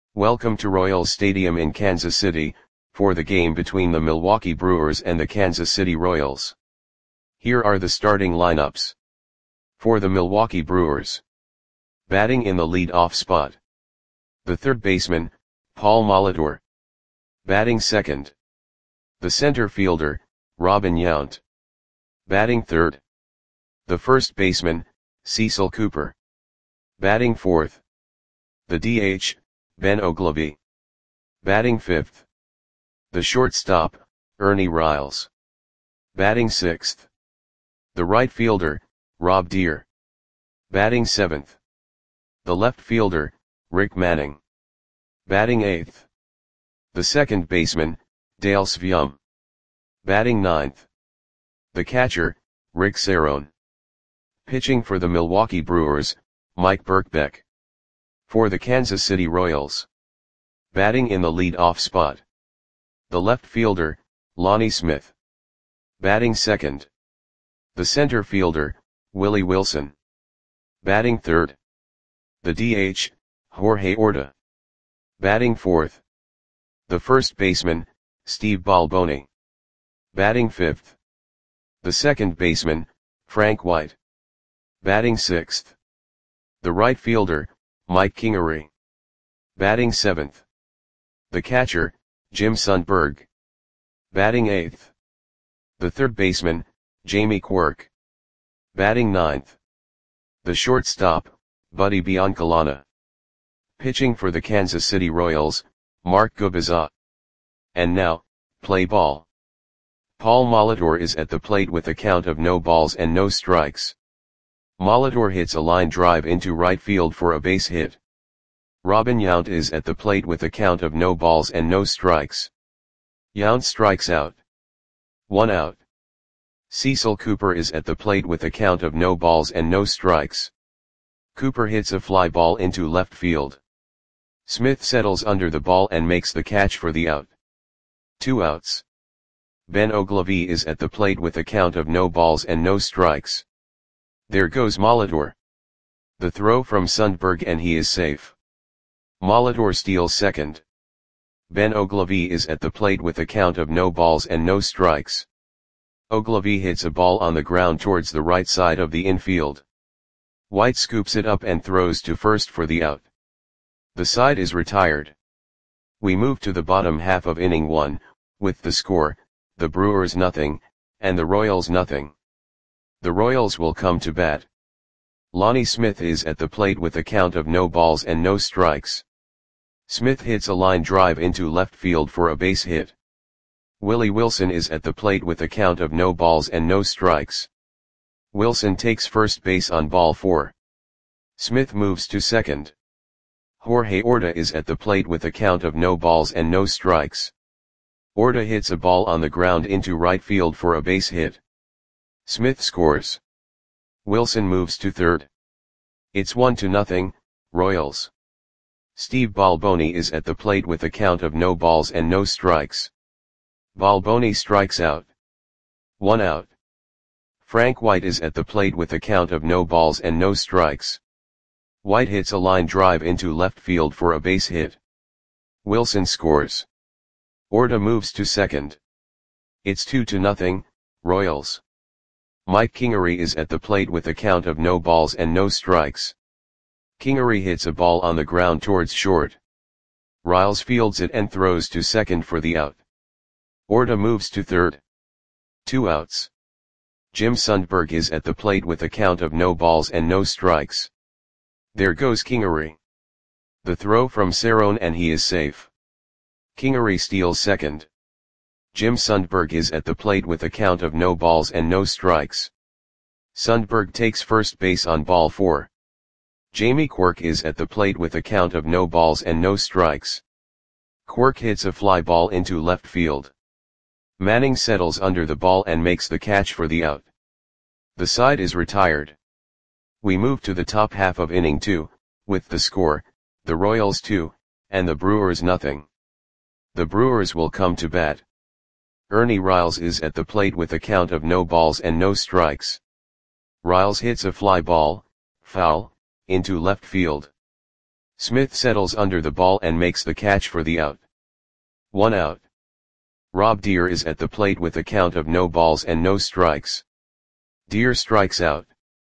Welcome to Royals Stadium in Kansas City, for the game between the Milwaukee Brewers and the Kansas City Royals. Here are the starting lineups. For the Milwaukee Brewers. Batting in the lead-off spot. The third baseman, Paul Molitor. Batting second. The center fielder, Robin Yount. Batting third. The first baseman, Cecil Cooper. Batting fourth. The DH, Ben Oglivie. Batting fifth. The shortstop, Ernie Riles. Batting sixth. The right fielder, Rob Deer. Batting seventh. The left fielder, Rick Manning. Batting eighth. The second baseman, Dale Sveum. Batting ninth. The catcher, Rick Cerone. Pitching for the Milwaukee Brewers, Mike Birkbeck. For the Kansas City Royals. Batting in the lead-off spot. The left fielder, Lonnie Smith. Batting second. The center fielder, Willie Wilson. Batting third. The DH, Jorge Orta. Batting fourth. The first baseman, Steve Balboni. Batting fifth. The second baseman, Frank White. Batting sixth. The right fielder, Mike Kingery. Batting seventh. The catcher, Jim Sundberg. Batting eighth. The third baseman, Jamie Quirk. Batting ninth. The shortstop, Buddy Biancalana. Pitching for the Kansas City Royals, Mark Gubicza. And now, play ball. Paul Molitor is at the plate with a count of no balls and no strikes. Molitor hits a line drive into right field for a base hit. Robin Yount is at the plate with a count of no balls and no strikes. Yount strikes out. 1 out. Cecil Cooper is at the plate with a count of no balls and no strikes. Cooper hits a fly ball into left field. Smith settles under the ball and makes the catch for the out. 2 outs. Ben Oglivie is at the plate with a count of no balls and no strikes. There goes Molitor. The throw from Sundberg and he is safe. Molitor steals second. Ben Oglivie is at the plate with a count of no balls and no strikes. Oglivie hits a ball on the ground towards the right side of the infield. White scoops it up and throws to first for the out. The side is retired. We move to the bottom half of inning 1, with the score, the Brewers nothing, and the Royals nothing. The Royals will come to bat. Lonnie Smith is at the plate with a count of no balls and no strikes. Smith hits a line drive into left field for a base hit. Willie Wilson is at the plate with a count of no balls and no strikes. Wilson takes first base on ball 4. Smith moves to second. Jorge Orta is at the plate with a count of no balls and no strikes. Orta hits a ball on the ground into right field for a base hit. Smith scores. Wilson moves to third. It's 1-0, Royals. Steve Balboni is at the plate with a count of no balls and no strikes. Balboni strikes out. 1 out. Frank White is at the plate with a count of no balls and no strikes. White hits a line drive into left field for a base hit. Wilson scores. Orta moves to second. It's 2-0, Royals. Mike Kingery is at the plate with a count of no balls and no strikes. Kingery hits a ball on the ground towards short. Riles fields it and throws to second for the out. Orta moves to third. 2 outs. Jim Sundberg is at the plate with a count of no balls and no strikes. There goes Kingery. The throw from Cerone and he is safe. Kingery steals second. Jim Sundberg is at the plate with a count of no balls and no strikes. Sundberg takes first base on ball 4. Jamie Quirk is at the plate with a count of no balls and no strikes. Quirk hits a fly ball into left field. Manning settles under the ball and makes the catch for the out. The side is retired. We move to the top half of inning 2, with the score, the Royals 2, and the Brewers nothing. The Brewers will come to bat. Ernie Riles is at the plate with a count of no balls and no strikes. Riles hits a fly ball, foul, into left field. Smith settles under the ball and makes the catch for the out. 1 out. Rob Deere is at the plate with a count of no balls and no strikes. Deere strikes out.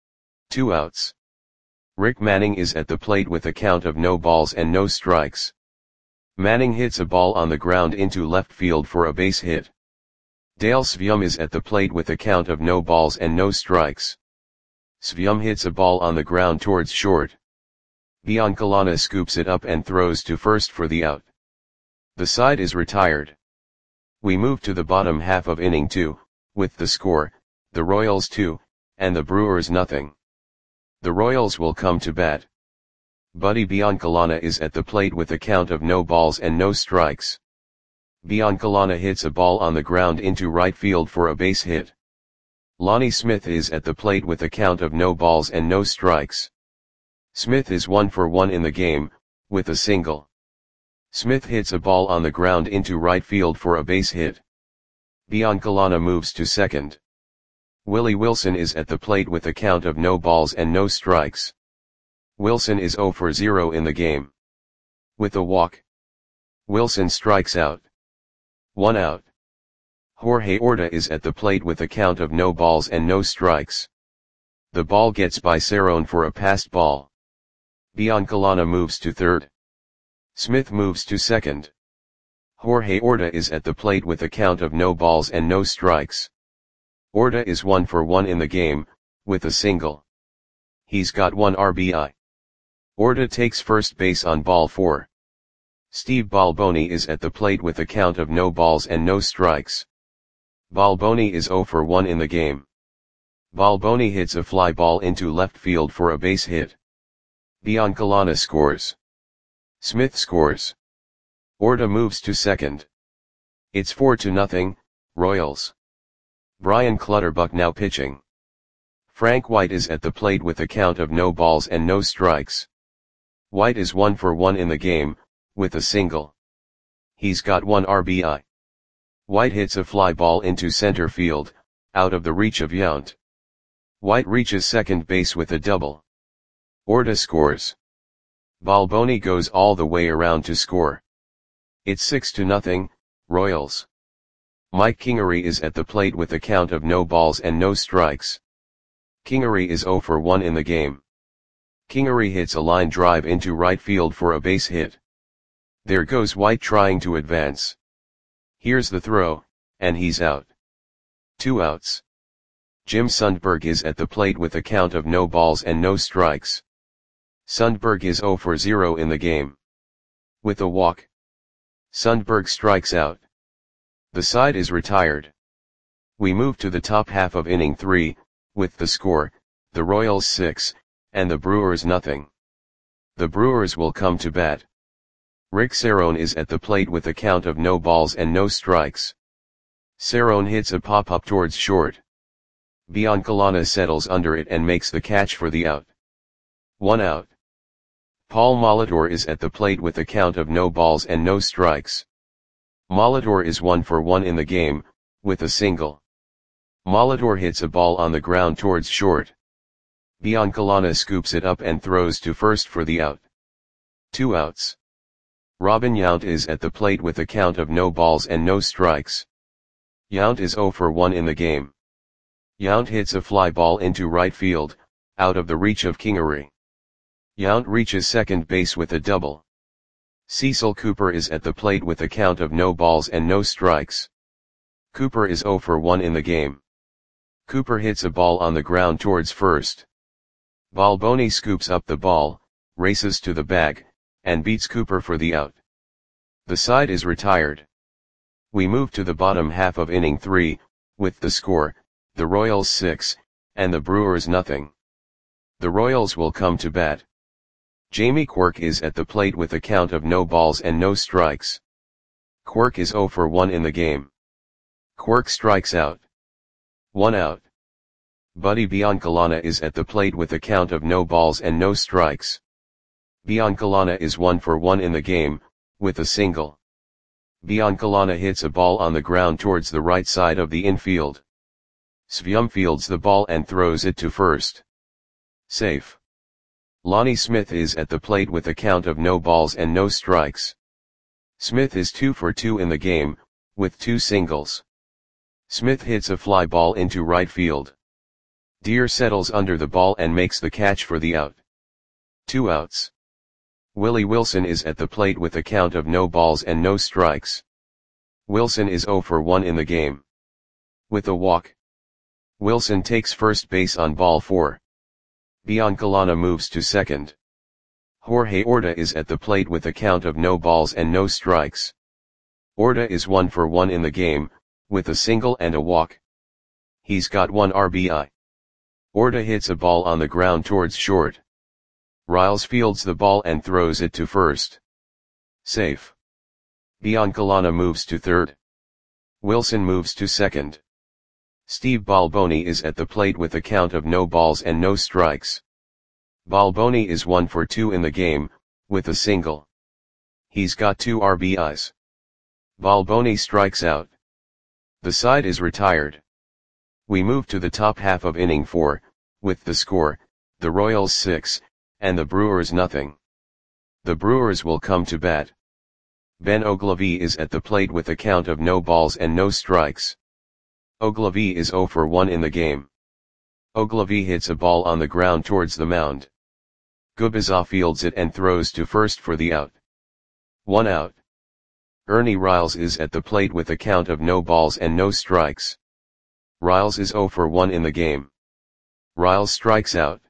2 outs. Rick Manning is at the plate with a count of no balls and no strikes. Manning hits a ball on the ground into left field for a base hit. Dale Svium is at the plate with a count of no balls and no strikes. Svium hits a ball on the ground towards short. Biancalana scoops it up and throws to first for the out. The side is retired. We move to the bottom half of inning 2, with the score, the Royals 2, and the Brewers nothing. The Royals will come to bat. Buddy Biancalana is at the plate with a count of no balls and no strikes. Biancalana hits a ball on the ground into right field for a base hit. Lonnie Smith is at the plate with a count of no balls and no strikes. Smith is 1 for 1 in the game, with a single. Smith hits a ball on the ground into right field for a base hit. Biancalana moves to second. Willie Wilson is at the plate with a count of no balls and no strikes. Wilson is 0 for 0 in the game. With a walk, Wilson strikes out. 1 out. Jorge Orta is at the plate with a count of no balls and no strikes. The ball gets by Cerrone for a passed ball. Biancalana moves to third. Smith moves to second. Jorge Orta is at the plate with a count of no balls and no strikes. Orta is 1 for 1 in the game, with a single. He's got 1 RBI. Orta takes first base on ball 4. Steve Balboni is at the plate with a count of no balls and no strikes. Balboni is 0 for 1 in the game. Balboni hits a fly ball into left field for a base hit. Biancalana scores. Smith scores. Orta moves to second. It's 4-0, Royals. Brian Clutterbuck now pitching. Frank White is at the plate with a count of no balls and no strikes. White is 1 for 1 in the game, with a single. He's got 1 RBI. White hits a fly ball into center field, out of the reach of Yount. White reaches second base with a double. Orta scores. Balboni goes all the way around to score. It's 6-0, Royals. Mike Kingery is at the plate with a count of no balls and no strikes. Kingery is 0 for 1 in the game. Kingery hits a line drive into right field for a base hit. There goes White trying to advance. Here's the throw, and he's out. 2 outs. Jim Sundberg is at the plate with a count of no balls and no strikes. Sundberg is 0 for 0 in the game. With a walk, Sundberg strikes out. The side is retired. We move to the top half of inning 3, with the score, the Royals 6, and the Brewers nothing. The Brewers will come to bat. Rick Cerrone is at the plate with a count of no balls and no strikes. Cerrone hits a pop-up towards short. Biancalana settles under it and makes the catch for the out. 1 out. Paul Molitor is at the plate with a count of no balls and no strikes. Molitor is 1 for 1 in the game, with a single. Molitor hits a ball on the ground towards short. Biancalana scoops it up and throws to first for the out. 2 outs. Robin Yount is at the plate with a count of no balls and no strikes. Yount is 0 for 1 in the game. Yount hits a fly ball into right field, out of the reach of Kingery. Yount reaches second base with a double. Cecil Cooper is at the plate with a count of no balls and no strikes. Cooper is 0 for 1 in the game. Cooper hits a ball on the ground towards first. Balboni scoops up the ball, races to the bag, and beats Cooper for the out. The side is retired. We move to the bottom half of inning 3, with the score, the Royals 6, and the Brewers nothing. The Royals will come to bat. Jamie Quirk is at the plate with a count of no balls and no strikes. Quirk is 0 for 1 in the game. Quirk strikes out. 1 out. Buddy Biancalana is at the plate with a count of no balls and no strikes. Biancalana is 1 for 1 in the game, with a single. Biancalana hits a ball on the ground towards the right side of the infield. Svium fields the ball and throws it to first. Safe. Lonnie Smith is at the plate with a count of no balls and no strikes. Smith is 2 for 2 in the game, with 2 singles. Smith hits a fly ball into right field. Deer settles under the ball and makes the catch for the out. 2 outs. Willie Wilson is at the plate with a count of no balls and no strikes. Wilson is 0 for 1 in the game. With a walk, Wilson takes first base on ball 4. Biancalana moves to second. Jorge Orta is at the plate with a count of no balls and no strikes. Orta is 1 for 1 in the game, with a single and a walk. He's got 1 RBI. Orta hits a ball on the ground towards short. Riles fields the ball and throws it to first. Safe. Biancalana moves to third. Wilson moves to second. Steve Balboni is at the plate with a count of no balls and no strikes. Balboni is 1 for 2 in the game, with a single. He's got 2 RBIs. Balboni strikes out. The side is retired. We move to the top half of inning 4, with the score, the Royals 6, and the Brewers nothing. The Brewers will come to bat. Ben Oglivie is at the plate with a count of no balls and no strikes. Oglivie is 0 for 1 in the game. Oglivie hits a ball on the ground towards the mound. Gubicza fields it and throws to first for the out. 1 out. Ernie Riles is at the plate with a count of no balls and no strikes. Riles is 0 for 1 in the game. Riles strikes out.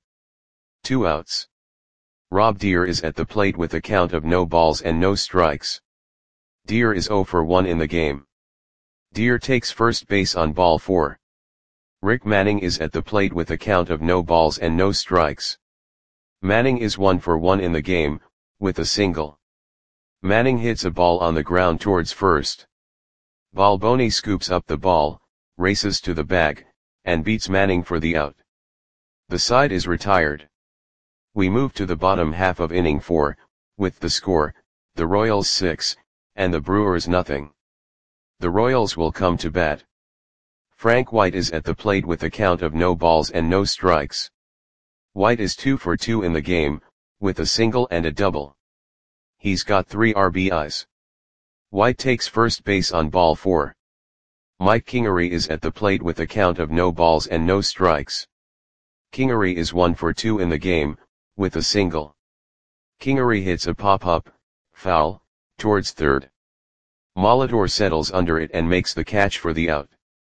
2 outs. Rob Deer is at the plate with a count of no balls and no strikes. Deer is 0 for 1 in the game. Deer takes first base on ball 4. Rick Manning is at the plate with a count of no balls and no strikes. Manning is 1 for 1 in the game, with a single. Manning hits a ball on the ground towards first. Balboni scoops up the ball, races to the bag, and beats Manning for the out. The side is retired. We move to the bottom half of inning 4, with the score, the Royals 6, and the Brewers nothing. The Royals will come to bat. Frank White is at the plate with a count of no balls and no strikes. White is 2 for 2 in the game, with a single and a double. He's got 3 RBIs. White takes first base on ball 4. Mike Kingery is at the plate with a count of no balls and no strikes. Kingery is 1 for 2 in the game, with a single. Kingery hits a pop-up, foul, towards third. Molitor settles under it and makes the catch for the out.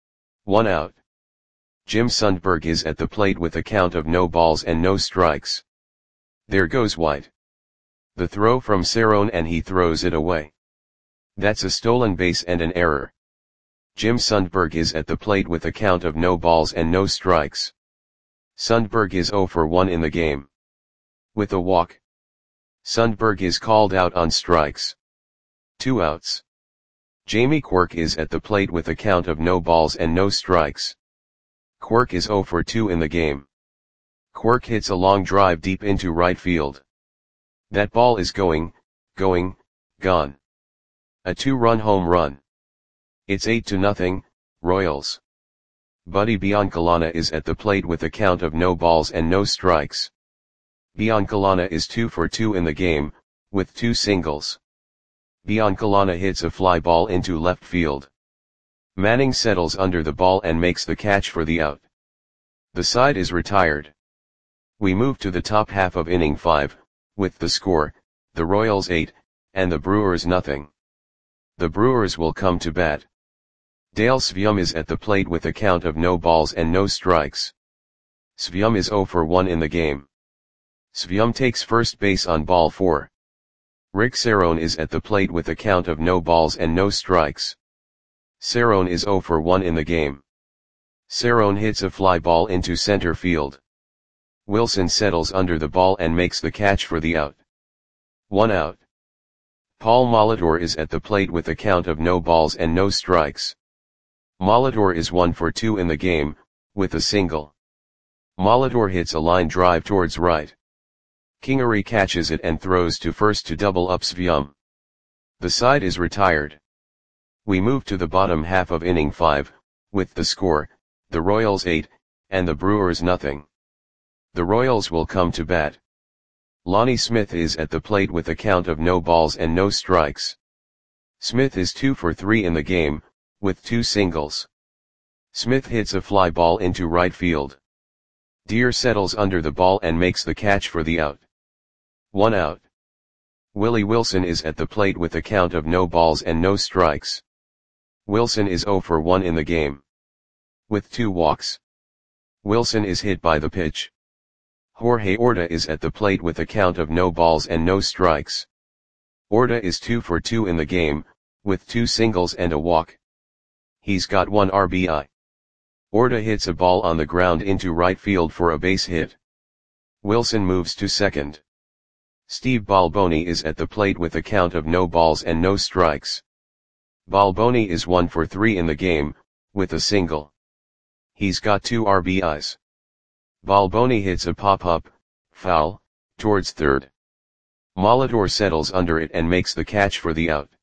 1 out. Jim Sundberg is at the plate with a count of no balls and no strikes. There goes White. The throw from Cerrone and he throws it away. That's a stolen base and an error. Jim Sundberg is at the plate with a count of no balls and no strikes. Sundberg is 0 for 1 in the game. With a walk, Sundberg is called out on strikes. 2 outs. Jamie Quirk is at the plate with a count of no balls and no strikes. Quirk is 0 for 2 in the game. Quirk hits a long drive deep into right field. That ball is gone. A 2-run home run. It's 8-0, Royals. Buddy Biancalana is at the plate with a count of no balls and no strikes. Biancalana is 2 for 2 in the game, with 2 singles. Biancalana hits a fly ball into left field. Manning settles under the ball and makes the catch for the out. The side is retired. We move to the top half of inning 5, with the score, the Royals 8, and the Brewers nothing. The Brewers will come to bat. Dale Sveum is at the plate with a count of no balls and no strikes. Sveum is 0 for 1 in the game. Sveum takes first base on ball 4. Rick Cerrone is at the plate with a count of no balls and no strikes. Cerrone is 0 for 1 in the game. Cerrone hits a fly ball into center field. Wilson settles under the ball and makes the catch for the out. 1 out. Paul Molitor is at the plate with a count of no balls and no strikes. Molitor is 1 for 2 in the game, with a single. Molitor hits a line drive towards right. Kingery catches it and throws to first to double up Sveum. The side is retired. We move to the bottom half of inning 5, with the score, the Royals 8, and the Brewers nothing. The Royals will come to bat. Lonnie Smith is at the plate with a count of no balls and no strikes. Smith is 2 for 3 in the game, with 2 singles. Smith hits a fly ball into right field. Deer settles under the ball and makes the catch for the out. 1 out. Willie Wilson is at the plate with a count of no balls and no strikes. Wilson is 0 for 1 in the game, with 2 walks. Wilson is hit by the pitch. Jorge Orta is at the plate with a count of no balls and no strikes. Orta is 2 for 2 in the game, with 2 singles and a walk. He's got 1 RBI. Orta hits a ball on the ground into right field for a base hit. Wilson moves to second. Steve Balboni is at the plate with a count of no balls and no strikes. Balboni is 1 for 3 in the game, with a single. He's got 2 RBIs. Balboni hits a pop-up, foul, towards third. Molitor settles under it and makes the catch for the out.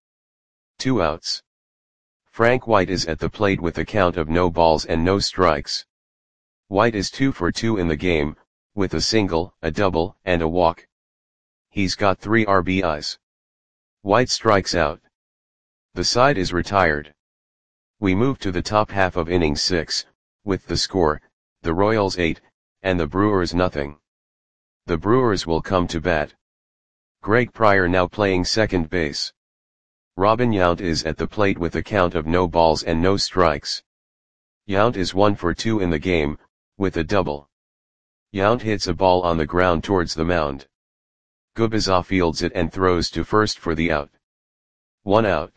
2 outs. Frank White is at the plate with a count of no balls and no strikes. White is 2 for 2 in the game, with a single, a double, and a walk. He's got 3 RBIs. White strikes out. The side is retired. We move to the top half of inning 6, with the score, the Royals 8, and the Brewers nothing. The Brewers will come to bat. Greg Pryor now playing second base. Robin Yount is at the plate with a count of no balls and no strikes. Yount is 1 for 2 in the game, with a double. Yount hits a ball on the ground towards the mound. Gubicza fields it and throws to first for the out. 1 out.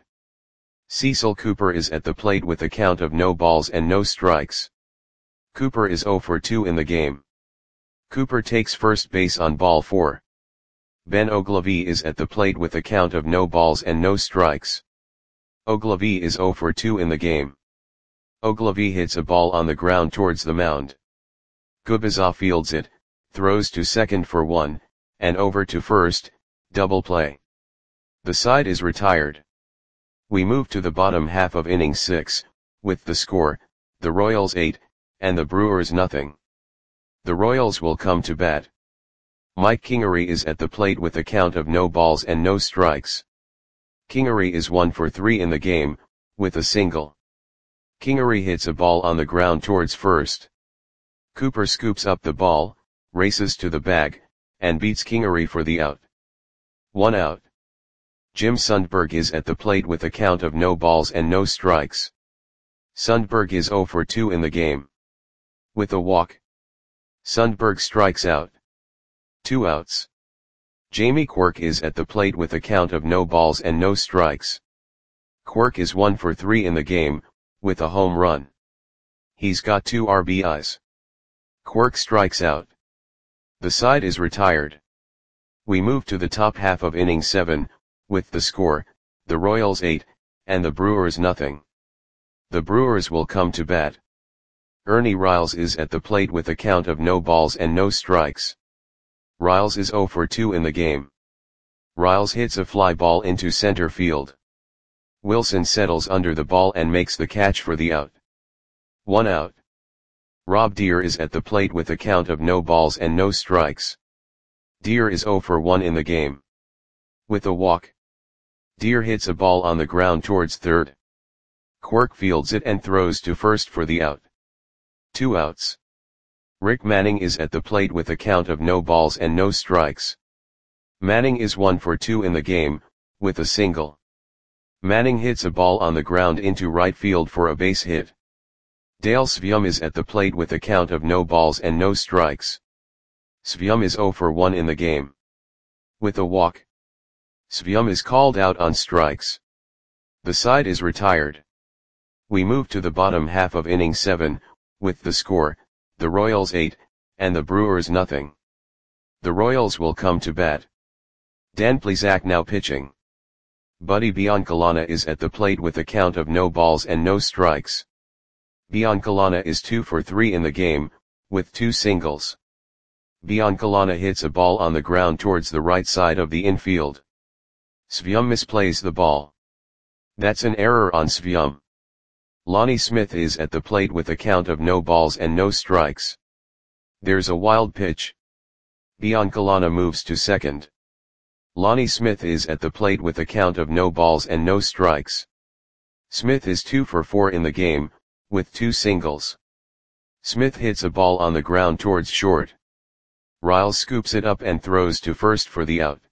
Cecil Cooper is at the plate with a count of no balls and no strikes. Cooper is 0 for 2 in the game. Cooper takes first base on ball 4. Ben Oglivie is at the plate with a count of no balls and no strikes. Oglivie is 0 for 2 in the game. Oglivie hits a ball on the ground towards the mound. Gubicza fields it, throws to second for 1, and over to first, double play. The side is retired. We move to the bottom half of inning 6, with the score, the Royals 8, and the Brewers nothing. The Royals will come to bat. Mike Kingery is at the plate with a count of no balls and no strikes. Kingery is 1 for 3 in the game, with a single. Kingery hits a ball on the ground towards first. Cooper scoops up the ball, races to the bag, and beats Kingery for the out. 1 out. Jim Sundberg is at the plate with a count of no balls and no strikes. Sundberg is 0 for 2 in the game, with a walk. Sundberg strikes out. 2 outs. Jamie Quirk is at the plate with a count of no balls and no strikes. Quirk is 1 for 3 in the game, with a home run. He's got 2 RBIs. Quirk strikes out. The side is retired. We move to the top half of inning 7, with the score, the Royals 8, and the Brewers nothing. The Brewers will come to bat. Ernie Riles is at the plate with a count of no balls and no strikes. Riles is 0 for 2 in the game. Riles hits a fly ball into center field. Wilson settles under the ball and makes the catch for the out. 1 out. Rob Deer is at the plate with a count of no balls and no strikes. Deer is 0 for 1 in the game, with a walk. Deer hits a ball on the ground towards third. Quirk fields it and throws to first for the out. 2 outs. Rick Manning is at the plate with a count of no balls and no strikes. Manning is 1 for 2 in the game, with a single. Manning hits a ball on the ground into right field for a base hit. Dale Svium is at the plate with a count of no balls and no strikes. Svium is 0 for 1 in the game, with a walk. Svium is called out on strikes. The side is retired. We move to the bottom half of inning 7, with the score, the Royals 8, and the Brewers nothing. The Royals will come to bat. Dan Plesac now pitching. Buddy Biancalana is at the plate with a count of no balls and no strikes. Biancalana is 2 for 3 in the game, with 2 singles. Biancalana hits a ball on the ground towards the right side of the infield. Svium misplays the ball. That's an error on Svium. Lonnie Smith is at the plate with a count of no balls and no strikes. There's a wild pitch. Biancalana moves to second. Lonnie Smith is at the plate with a count of no balls and no strikes. Smith is 2 for 4 in the game, with 2 singles. Smith hits a ball on the ground towards short. Riles scoops it up and throws to first for the out.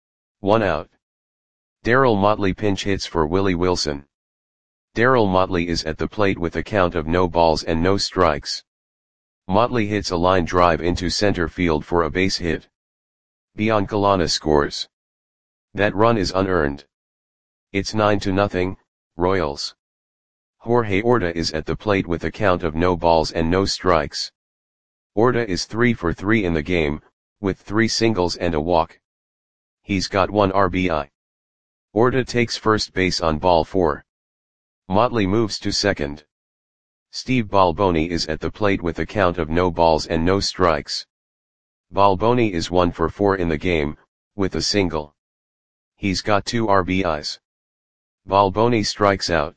1 out. Darryl Motley pinch hits for Willie Wilson. Darryl Motley is at the plate with a count of no balls and no strikes. Motley hits a line drive into center field for a base hit. Biancalana scores. That run is unearned. It's 9-0, Royals. Jorge Orta is at the plate with a count of no balls and no strikes. Orta is 3 for 3 in the game, with 3 singles and a walk. He's got 1 RBI. Orta takes first base on ball 4. Motley moves to second. Steve Balboni is at the plate with a count of no balls and no strikes. Balboni is 1 for 4 in the game, with a single. He's got 2 RBIs. Balboni strikes out.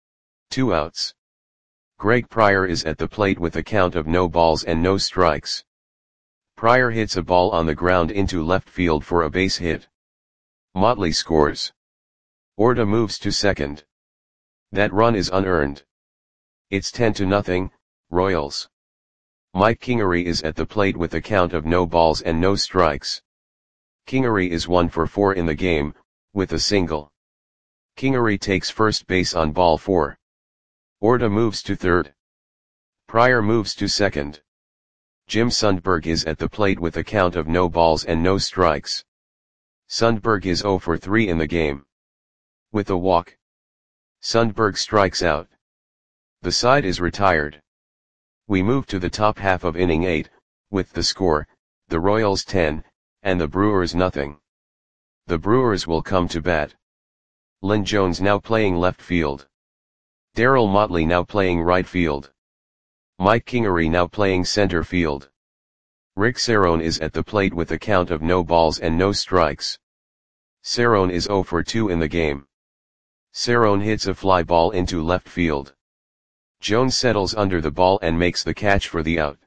2 outs. Greg Pryor is at the plate with a count of no balls and no strikes. Pryor hits a ball on the ground into left field for a base hit. Motley scores. Orta moves to second. That run is unearned. It's 10-0, Royals. Mike Kingery is at the plate with a count of no balls and no strikes. Kingery is 1 for 4 in the game, with a single. Kingery takes first base on ball 4. Orta moves to third. Pryor moves to second. Jim Sundberg is at the plate with a count of no balls and no strikes. Sundberg is 0 for 3 in the game. With a walk. Sundberg strikes out. The side is retired. We move to the top half of inning 8, with the score, the Royals 10, and the Brewers nothing. The Brewers will come to bat. Lynn Jones now playing left field. Darryl Motley now playing right field. Mike Kingery now playing center field. Rick Cerrone is at the plate with a count of no balls and no strikes. Cerrone is 0 for 2 in the game. Cerrone hits a fly ball into left field. Jones settles under the ball and makes the catch for the out.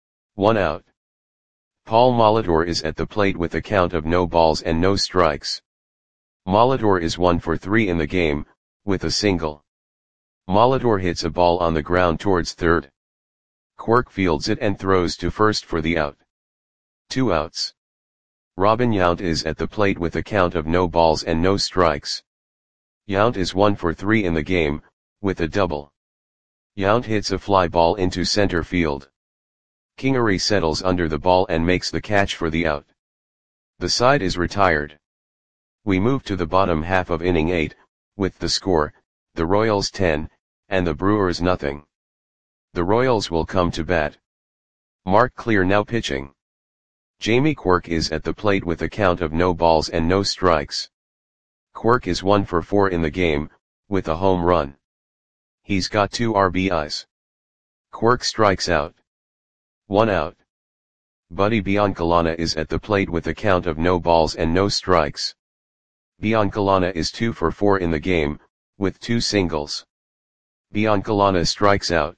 1 out. Paul Molitor is at the plate with a count of no balls and no strikes. Molitor is 1 for 3 in the game, with a single. Molitor hits a ball on the ground towards third. Quirk fields it and throws to first for the out. 2 outs. Robin Yount is at the plate with a count of no balls and no strikes. Yount is 1 for 3 in the game, with a double. Yount hits a fly ball into center field. Kingery settles under the ball and makes the catch for the out. The side is retired. We move to the bottom half of inning 8, with the score, the Royals 10, and the Brewers nothing. The Royals will come to bat. Mark Clear now pitching. Jamie Quirk is at the plate with a count of no balls and no strikes. Quirk is 1 for 4 in the game, with a home run. He's got 2 RBIs. Quirk strikes out. 1 out. Buddy Biancalana is at the plate with a count of no balls and no strikes. Biancalana is 2 for 4 in the game, with 2 singles. Biancalana strikes out.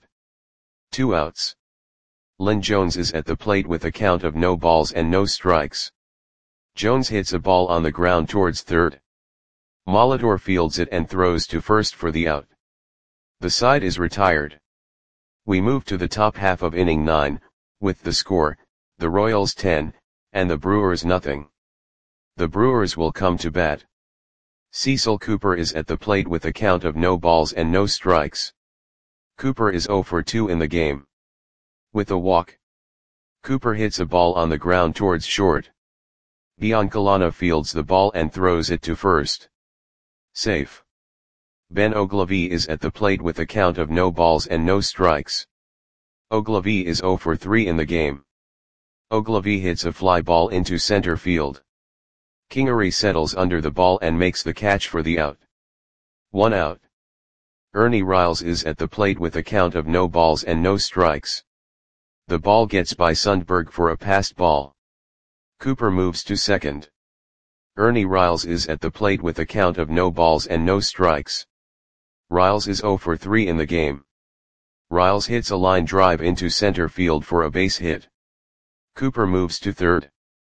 2 outs. Lynn Jones is at the plate with a count of no balls and no strikes. Jones hits a ball on the ground towards third. Molitor fields it and throws to first for the out. The side is retired. We move to the top half of inning 9, with the score, the Royals 10, and the Brewers nothing. The Brewers will come to bat. Cecil Cooper is at the plate with a count of no balls and no strikes. Cooper is 0 for 2 in the game. With a walk. Cooper hits a ball on the ground towards short. Biancalana fields the ball and throws it to first. Safe. Ben Ogilvie is at the plate with a count of no balls and no strikes. Ogilvie is 0 for 3 in the game. Ogilvie hits a fly ball into center field. Kingery settles under the ball and makes the catch for the out. 1 out. Ernie Riles is at the plate with a count of no balls and no strikes. The ball gets by Sundberg for a passed ball. Cooper moves to second. Ernie Riles is at the plate with a count of no balls and no strikes. Riles is 0 for 3 in the game. Riles hits a line drive into center field for a base hit. Cooper moves to third.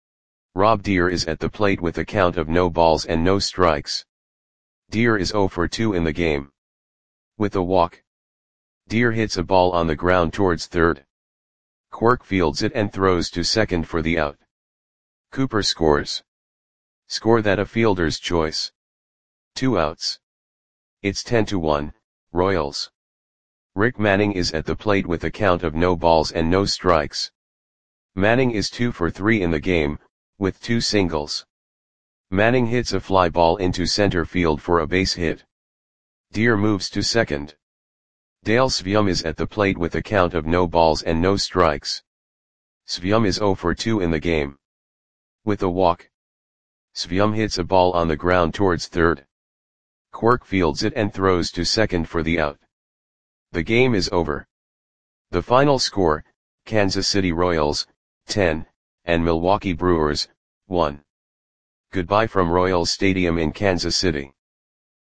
Rob Deer is at the plate with a count of no balls and no strikes. Deer is 0 for 2 in the game. With a walk, Deer hits a ball on the ground towards third. Quirk fields it and throws to second for the out. Cooper scores. Score that a fielder's choice. 2 outs. It's 10-1, Royals. Rick Manning is at the plate with a count of no balls and no strikes. Manning is 2 for 3 in the game, with 2 singles. Manning hits a fly ball into center field for a base hit. Deer moves to second. Dale Sveum is at the plate with a count of no balls and no strikes. Sveum is 0 for 2 in the game. With a walk, Sveum hits a ball on the ground towards third. Quirk fields it and throws to second for the out. The game is over. The final score, Kansas City Royals, 10, and Milwaukee Brewers, 1. Goodbye from Royals Stadium in Kansas City.